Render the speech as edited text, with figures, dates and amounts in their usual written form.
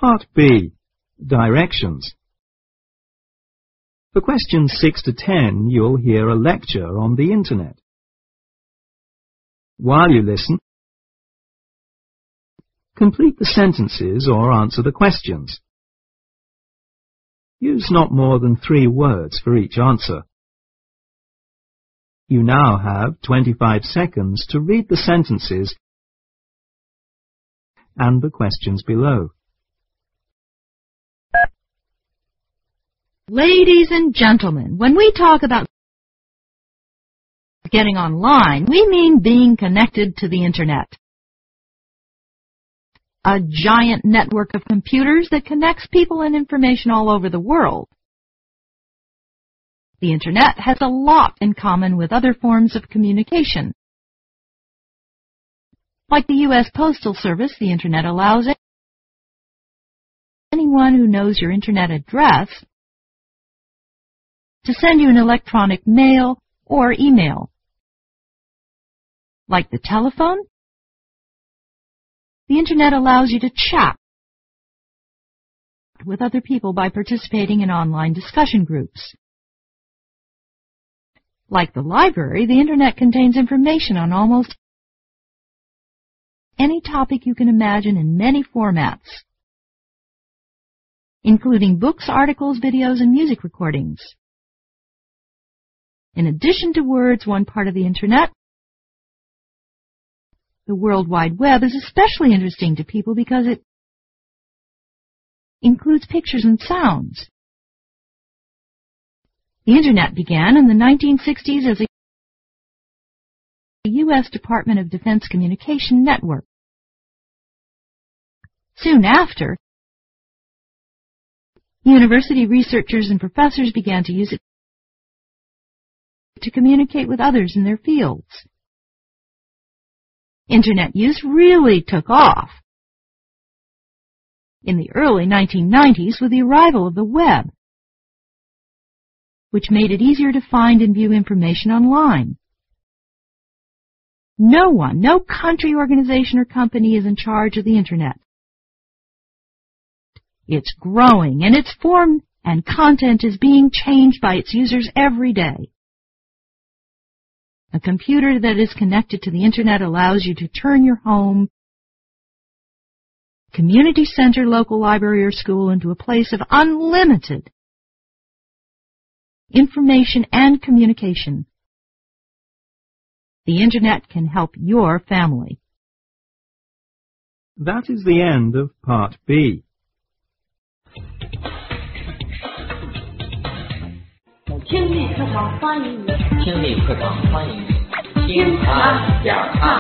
Part B. Directions. For questions 6 to 10, you'll hear a lecture on the Internet. While you listen, complete the sentences or answer the questions. Use not more than 3 words for each answer. You now have 25 seconds to read the sentences and the questions below. Ladies and gentlemen, when we talk about getting online, we mean being connected to the Internet. A giant network of computers that connects people and information all over the world. The Internet has a lot in common with other forms of communication. Like the U.S. Postal Service, the Internet allows anyone who knows your Internet address to send you an electronic mail or email. Like the telephone, the Internet allows you to chat with other people by participating in online discussion groups. Like the library, the Internet contains information on almost any topic you can imagine in many formats, including books, articles, videos, and music recordings. In addition to words, one part of the Internet, the World Wide Web, is especially interesting to people because it includes pictures and sounds. The Internet began in the 1960s as a U.S. Department of Defense communication network. Soon after, university researchers and professors began to use it to communicate with others in their fields. Internet use really took off in the early 1990s with the arrival of the web, which made it easier to find and view information online. No country, organization, or company is in charge of the Internet. It's growing, and its form and content is being changed by its users every day. A computer that is connected to the Internet allows you to turn your home, community center, local library, or school into a place of unlimited information and communication. The Internet can help your family. That is the end of Part B. 听力课堂欢迎你，听他讲他。